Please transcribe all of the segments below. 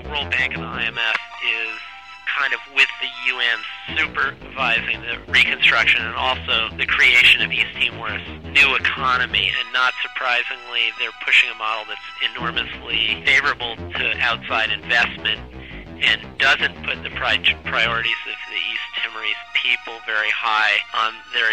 World Bank and the IMF is kind of with the UN supervising the reconstruction and also the creation of East Timor's new economy. And not surprisingly, they're pushing a model that's enormously favorable to outside investment and doesn't put the priorities of the East Timorese people very high on their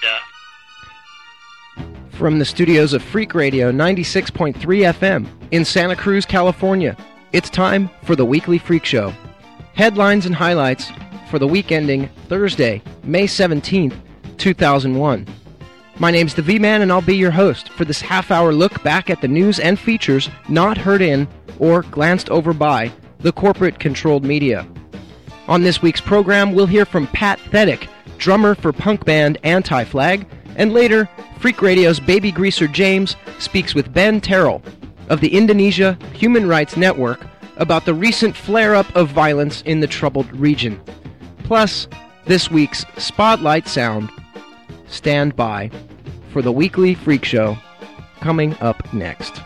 agenda. From the studios of Freak Radio 96.3 FM in Santa Cruz, California, it's time for the Weekly Freak Show. Headlines and highlights for the week ending Thursday, May 17th, 2001. My name's the V-Man, and I'll be your host for this half-hour look back at the news and features not heard in or glanced over by the corporate-controlled media. On this week's program, we'll hear from Pat Thetic, drummer for punk band Anti-Flag, and later, Freak Radio's Baby Greaser James speaks with Ben Terrell of the Indonesia Human Rights Network about the recent flare-up of violence in the troubled region. Plus, this week's Spotlight Sound. Stand by for the Weekly Freak Show, coming up next.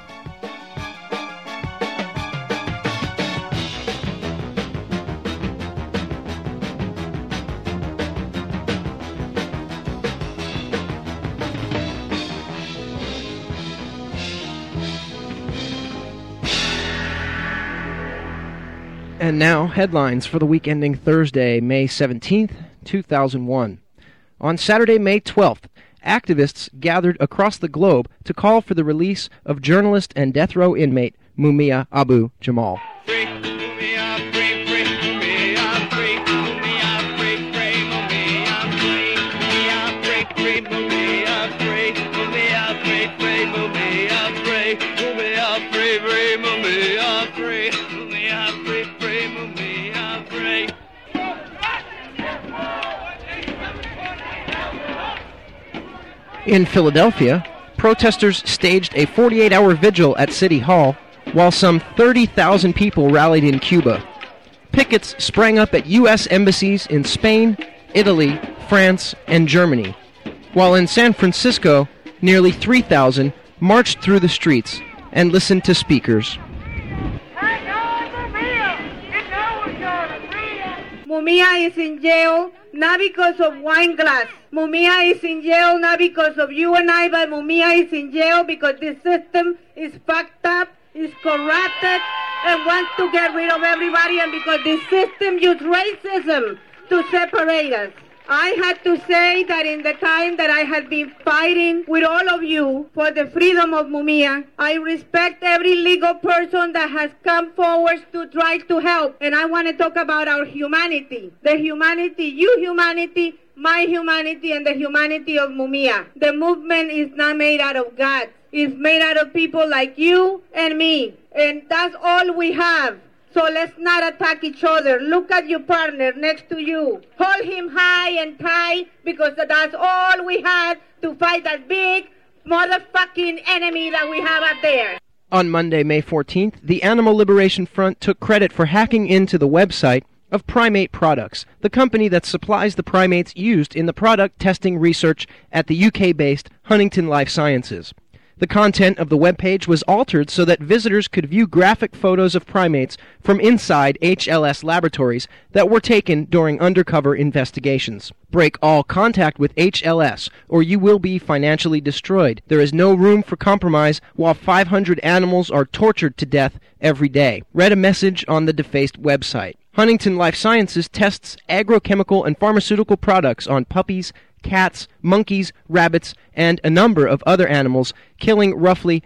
And now, headlines for the week ending Thursday, May 17th, 2001. On Saturday, May 12th, activists gathered across the globe to call for the release of journalist and death row inmate Mumia Abu Jamal. Free, Mumia, free, free, Mumia, free, Mumia, free, free, Mumia, free, Mumia, free, free, Mumia, free, Mumia, free, free, Mumia, free, Mumia, free, free, Mumia, free, Mumia, free, free, Mumia, free. In Philadelphia, protesters staged a 48-hour vigil at City Hall while some 30,000 people rallied in Cuba. Pickets sprang up at U.S. embassies in Spain, Italy, France, and Germany, while in San Francisco, nearly 3,000 marched through the streets and listened to speakers. Mumia is in jail not because of wine glass. Mumia is in jail not because of you and I, but Mumia is in jail because this system is fucked up, is corrupted, and wants to get rid of everybody, and because this system uses racism to separate us. I had to say that in the time that I had been fighting with all of you for the freedom of Mumia, I respect every legal person that has come forward to try to help. And I want to talk about our humanity. The humanity, your humanity, my humanity, and the humanity of Mumia. The movement is not made out of God. It's made out of people like you and me. And that's all we have. So let's not attack each other. Look at your partner next to you. Hold him high and tight because that's all we had to fight that big motherfucking enemy that we have out there. On Monday, May 14th, the Animal Liberation Front took credit for hacking into the website of Primate Products, the company that supplies the primates used in the product testing research at the UK-based Huntington Life Sciences. The content of the webpage was altered so that visitors could view graphic photos of primates from inside HLS laboratories that were taken during undercover investigations. Break all contact with HLS, or you will be financially destroyed. There is no room for compromise while 500 animals are tortured to death every day. Read a message on the defaced website. Huntington Life Sciences tests agrochemical and pharmaceutical products on puppies, cats, monkeys, rabbits, and a number of other animals, killing roughly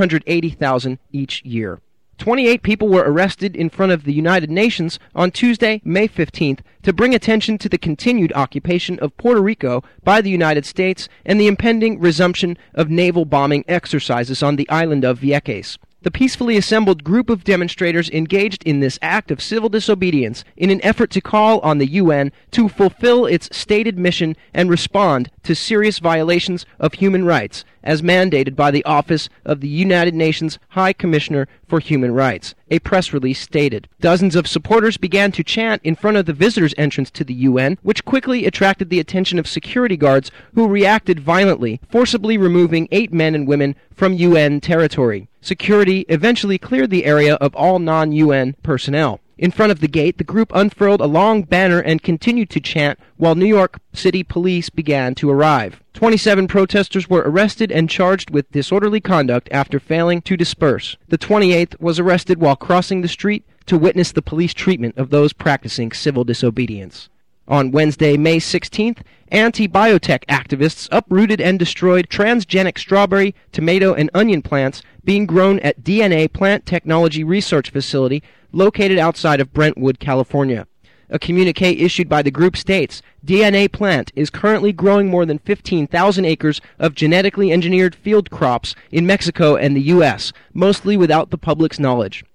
180,000 each year. 28 people were arrested in front of the United Nations on Tuesday, May 15th, to bring attention to the continued occupation of Puerto Rico by the United States and the impending resumption of naval bombing exercises on the island of Vieques. The peacefully assembled group of demonstrators engaged in this act of civil disobedience in an effort to call on the UN to fulfill its stated mission and respond to serious violations of human rights, as mandated by the Office of the United Nations High Commissioner for Human Rights, a press release stated. Dozens of supporters began to chant in front of the visitors' entrance to the UN, which quickly attracted the attention of security guards who reacted violently, forcibly removing 8 men and women from UN territory. Security eventually cleared the area of all non-UN personnel. In front of the gate, the group unfurled a long banner and continued to chant while New York City police began to arrive. 27 protesters were arrested and charged with disorderly conduct after failing to disperse. The 28th was arrested while crossing the street to witness the police treatment of those practicing civil disobedience. On Wednesday, May 16th, anti-biotech activists uprooted and destroyed transgenic strawberry, tomato, and onion plants being grown at DNA Plant Technology Research Facility located outside of Brentwood, California. A communique issued by the group states, DNA Plant is currently growing more than 15,000 acres of genetically engineered field crops in Mexico and the U.S., mostly without the public's knowledge.